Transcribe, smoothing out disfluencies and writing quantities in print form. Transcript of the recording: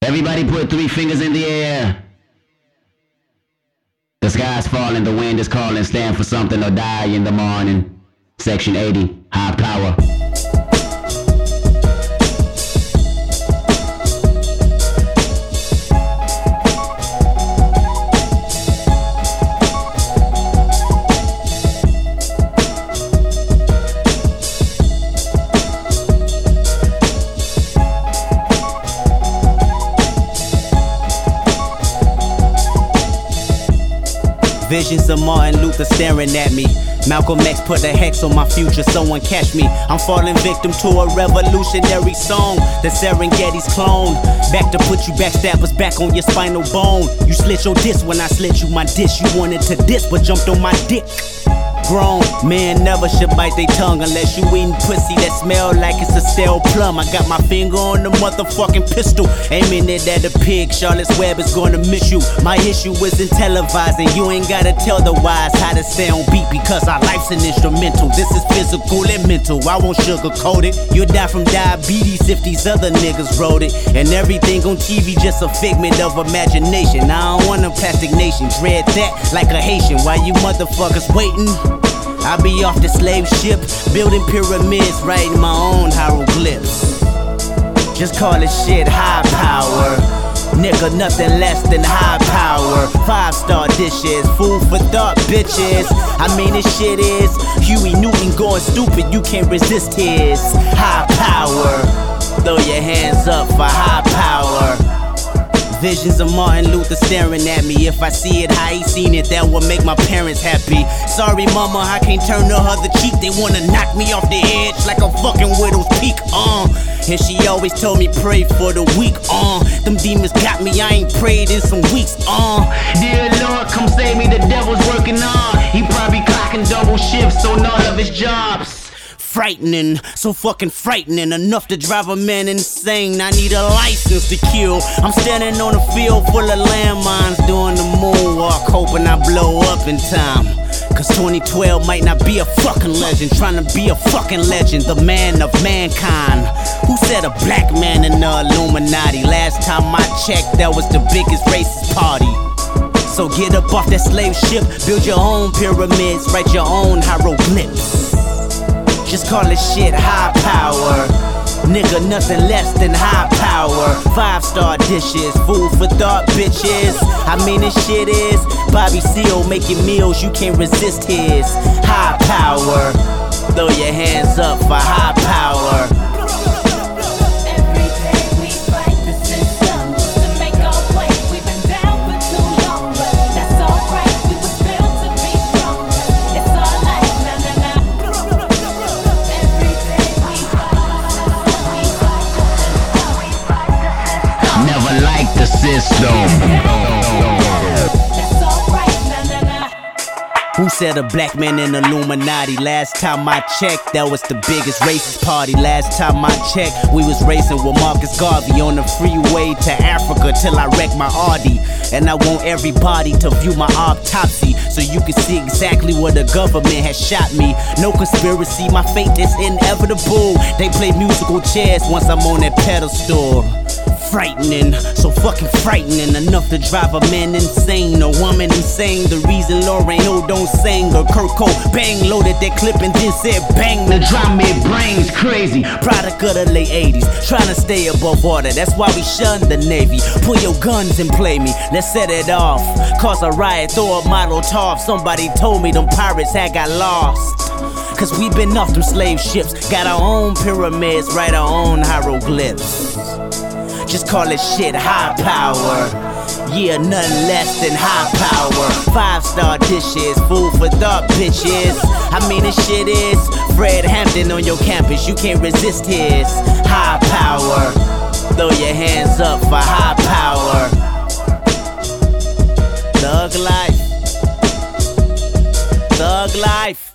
Everybody put 3 fingers in the air. The sky's falling, the wind is calling. Stand for something or die in the morning. Section 80, high power. Visions of Martin Luther staring at me. Malcolm X put a hex on my future, someone catch me. I'm falling victim to a revolutionary song. The Serengeti's clone. Back to put you backstabbers back on your spinal bone. You slit your disc when I slit you my dish. You wanted to diss but jumped on my dick. Grown man never should bite their tongue unless you eating pussy that smell like it's a stale plum. I got my finger on the motherfucking pistol, aiming it at a pig. Charlotte's Web is gonna miss you. My issue isn't televising. You ain't gotta tell the wise how to stay on beat because our life's an instrumental. This is physical and mental. I won't sugarcoat it. You'll die from diabetes if these other niggas wrote it. And everything on TV just a figment of imagination. I don't want a plastic nation. Dread that like a Haitian. While you motherfuckers waiting, I be off the slave ship, building pyramids, writing my own hieroglyphs. Just call it shit high power. Nigga, nothing less than high power. 5-star dishes, food for thought, bitches. I mean, this shit is Huey Newton going stupid, you can't resist his high power. Throw your hands up for high power. Visions of Martin Luther staring at me. If I see it how he seen it, that will make my parents happy. Sorry mama, I can't turn the other cheek. They wanna knock me off the edge like a fucking widow's peak. And she always told me pray for the weak. Them demons got me, I ain't prayed in some weeks. Dear Lord, come save me, the devil's working on. He probably clocking double shifts on all of his jobs. Frightening, so fucking frightening, enough to drive a man insane. I need a license to kill. I'm standing on a field full of landmines, doing the moonwalk, hoping I blow up in time. Cause 2012 might not be a fucking legend, trying to be a fucking legend, the man of mankind. Who said a black man in the Illuminati? Last time I checked, that was the biggest racist party. So get up off that slave ship, build your own pyramids, write your own hieroglyphs. Just call it shit high power. Nigga, nothing less than high power. 5-star dishes, food for thought, bitches. I mean, this shit is Bobby Seale making meals, you can't resist his high power. Throw your hands up for high power. The system. Who said a black man in Illuminati? Last time I checked, that was the biggest racist party. Last time I checked, we was racing with Marcus Garvey on the freeway to Africa till I wrecked my Audi. And I want everybody to view my autopsy so you can see exactly where the government has shot me. No conspiracy, my fate is inevitable. They play musical chairs once I'm on that pedestal. Frightening, so fucking frightening, enough to drive a man insane, a woman insane. The reason Lauren Hill don't sing, or Kurt Cobain loaded that clip and then said bang. The drama it brains crazy, product of the late 80s, trying to stay above water, that's why we shun the Navy. Pull your guns and play me, let's set it off. Cause a riot, throw a Molotov. Somebody told me them pirates had got lost. Cause we been off them slave ships, got our own pyramids, write our own hieroglyphs. Just call it shit high power. Yeah, nothing less than high power. 5-star dishes, food for thought, bitches. I mean, this shit is Fred Hampton on your campus, you can't resist his high power. Throw your hands up for high power. Thug life. Thug life.